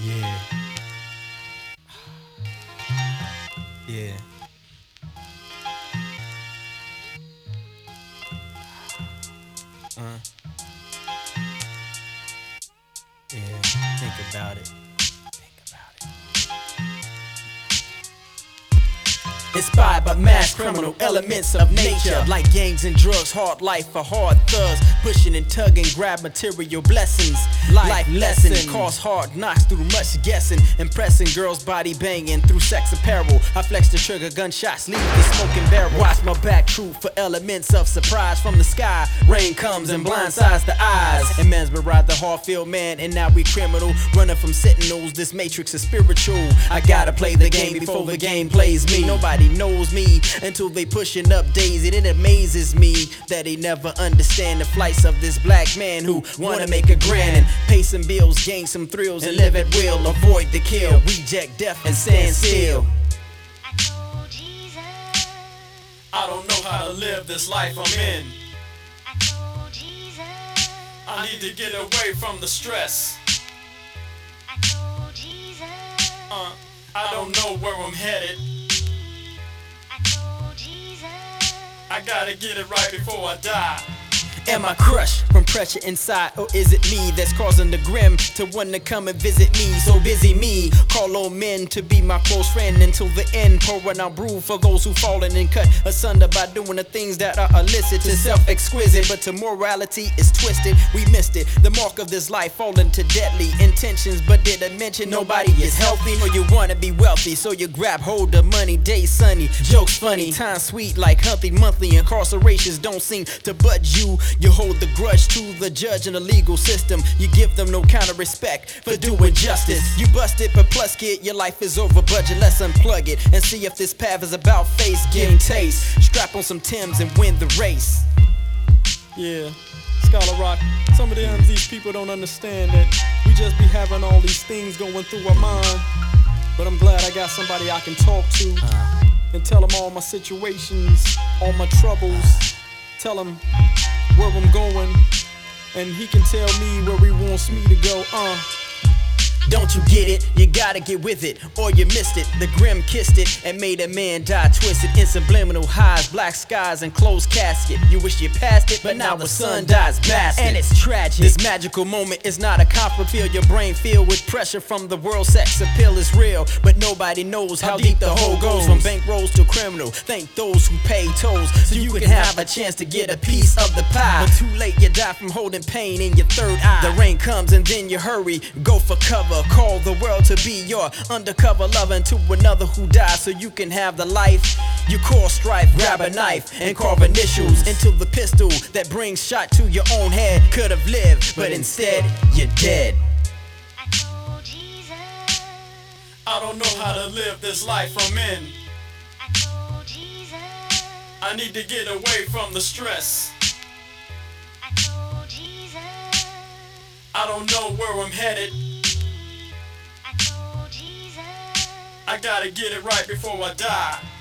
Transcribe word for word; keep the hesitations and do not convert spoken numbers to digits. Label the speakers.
Speaker 1: Yeah. Yeah. Uh. Yeah. Think about it. Think about it. Inspired by mass criminal elements of nature, like gangs and drugs, hard life for hard thugs, pushing and tugging, grab material blessings. Life, life lesson, lesson, cause hard knocks through much guessing, impressing girls body banging through sex apparel. I flex the trigger, gunshots leave the smoking barrel. Watch my back, true for elements of surprise from the sky. Rain comes and blindsides the eyes, and mesmerize the Harfield man. And now we criminal, running from sentinels. This matrix is spiritual. I gotta play the game before the game plays me. Nobody knows me until they pushing up days. It amazes me that they never understand the flights of this black man who wanna make a grand and pay some bills, gain some thrills, and live at will. Avoid the kill, reject death and stand still.
Speaker 2: I told Jesus,
Speaker 1: I don't know how to live this life I'm in.
Speaker 2: I told Jesus,
Speaker 1: I need to get away from the stress.
Speaker 2: I told Jesus,
Speaker 1: Uh, I don't know where I'm headed.
Speaker 2: I told Jesus,
Speaker 1: I gotta get it right before I die. Am I crushed from pressure inside, or is it me that's causing the grim to want to come and visit me? So busy me, call on men to be my close friend until the end, pouring out brew for those who fallen and cut asunder by doing the things that are illicit to self-exquisite, but to morality is twisted. We missed it, the mark of this life falling to deadly intentions, but did I mention nobody is healthy? Or you wanna be wealthy, so you grab hold of money. Days sunny, jokes funny, time sweet like Humpty Monthly. Incarcerations don't seem to budge you. You hold the grudge to the judge and the legal system. You give them no kind of respect for doing justice. You busted, but plus kid, your life is over budget. Let's unplug it and see if this path is about face. Getting taste, strap on some Timbs and win the race.
Speaker 3: Yeah, Scholar Rock, some of them, these people don't understand that we just be having all these things going through our mind. But I'm glad I got somebody I can talk to and tell them all my situations, all my troubles, tell him where I'm going, and he can tell me where he wants me to go. Uh.
Speaker 1: Don't you get it? You gotta get with it, or you missed it. The grim kissed it and made a man die twisted. In subliminal highs, black skies, and closed casket. You wish you passed it, but now the sun dies bastard. And it's tragic. This magical moment is not a copper feel. Your brain filled with pressure from the world. Sex appeal is real, but nobody knows how deep the hole goes. From bankrolls to criminal, thank those who pay tolls, so you can have a chance to get a piece of the pie. But too late, you die from holding pain in your third eye. The rain comes and then you hurry, go for cover. Call the world to be your undercover lover to another who dies, so you can have the life you call strife. Grab a knife and carve initials into the pistol that brings shot to your own head. Could have lived, but instead you're dead.
Speaker 2: I told Jesus,
Speaker 1: I don't know how to live this life I'm in.
Speaker 2: I told Jesus,
Speaker 1: I need to get away from the stress.
Speaker 2: I told Jesus,
Speaker 1: I don't know where I'm headed.
Speaker 2: I told Jesus,
Speaker 1: I gotta get it right before I die.